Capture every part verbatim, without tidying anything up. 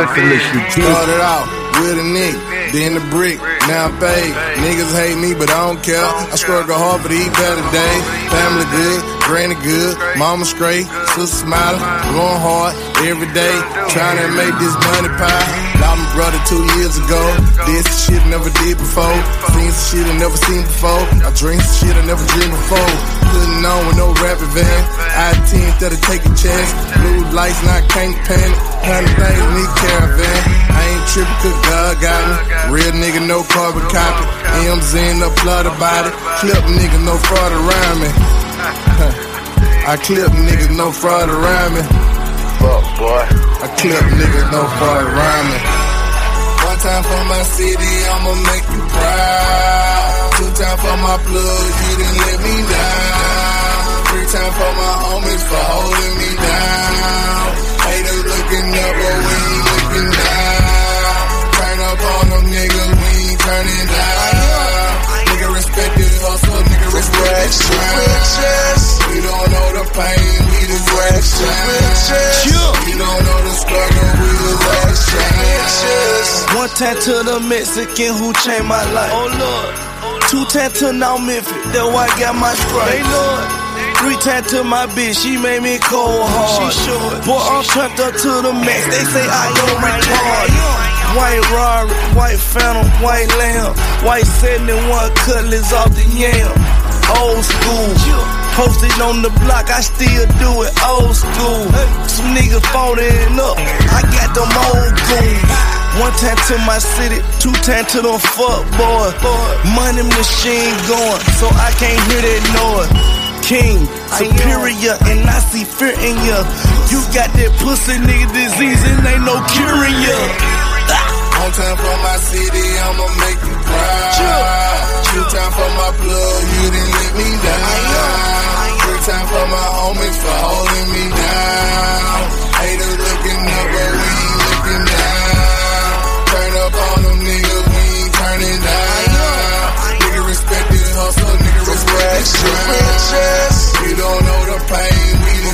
definition. Started out with a nigga, then the brick, now I'm paid. Niggas hate me, but I don't care. I struggle hard for these better days. Family good, granny good, mama straight, sister smiling, going hard every day, trying to make this money pie. Lost my brother two years ago. Did some shit I never did before. Seen some shit I never seen before. I drink some shit I never dreamed before. Putting on with no rapping van. I ten instead of taking chance. Blue lights, now I can't panic. Hundred things need caravan. I ain't tripping, cause God got me. Real nigga, no carbon copy. M's in, no flood about it. Clip nigga, no fraud around me. I clip niggas, no fraud around me. Fuck boy. I clip niggas, no fraud around me. One time for my city, I'ma make you proud. Two times for my plug, you didn't let me down. Three times for my homies for holding me down. Haters looking up, but we ain't looking down. Turn up on them niggas, we ain't turning down. Nigga respect this hustle, nigga respect this grind. We don't know the pain, we the riches. We don't know the struggle, we the riches. One time to the Mexican who changed my life. Oh Lord. Two times to now Memphis, that's why I got my stripes. Hey Lord. Three times to my bitch, she made me cold hard. She short. Boy, I'm turned up to the max. They say I don't retard. White Rari, white Phantom, white Lamb, white seventy-one Cutlass off the yam. Old school. Posted on the block, I still do it old school. Some niggas folding up, I got them old goons. One time to my city, two times to them fuck boys. Money machine going, so I can't hear that noise. King, superior, and I see fear in ya. You got that pussy nigga disease and ain't no cure in ya. One time for my city, I'ma make you proud. Two times for my plug, you didn't let me down. Three times for my homies for holding me down. Haters looking up, but we ain't looking down. Turn up on them niggas, we ain't turning down. Nigga respect this hustle, nigga respect this grind. We don't know the pain, we the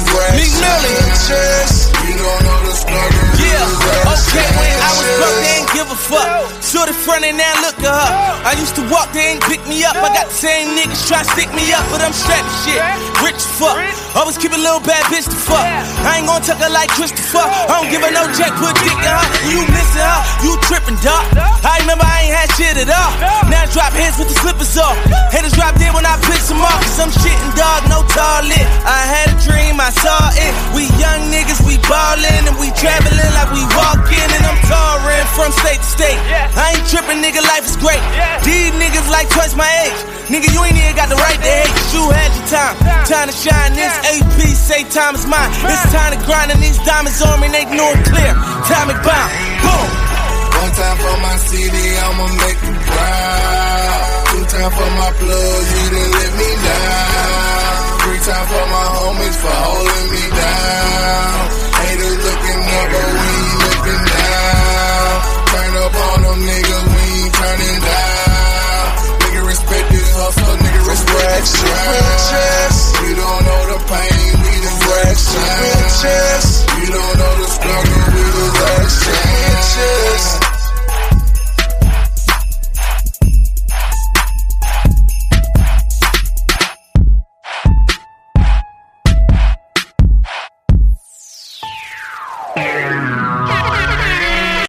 riches. We don't know the struggle, we Yeah, the okay, when I was broke, they ain't give a fuck. Shorty frontin' now, look at her. I used to walk, they ain't pick me up. I got the same niggas try to stick me up, but I'm strapped as shit. Rich as fuck. Always keep a little bad bitch to fuck. I ain't gon' tuck her like Christopher. I don't give her no jack, put dick in her. You missing her, you trippin', dog. I remember I ain't had shit at all. Now I drop hits with the slippers off. Haters drop dead when I piss them off. Cause I'm shitting, dog, no toilet. I had a dream, I saw it. We young niggas, we ballin', and we travelin' like we walkin', and I'm touring from state to state. I ain't trippin', nigga, life is great. These niggas like twice my age. Nigga, you ain't even got the right to hate. You had your time, time to shine. This A P say time is mine. It's time to grind, and these diamonds on me, they know it clear. Time to bound, boom. One time for my city, I'ma make you proud. Two times for my plug, you didn't let me down. Three times for my homies for holding me down. Haters looking up, but we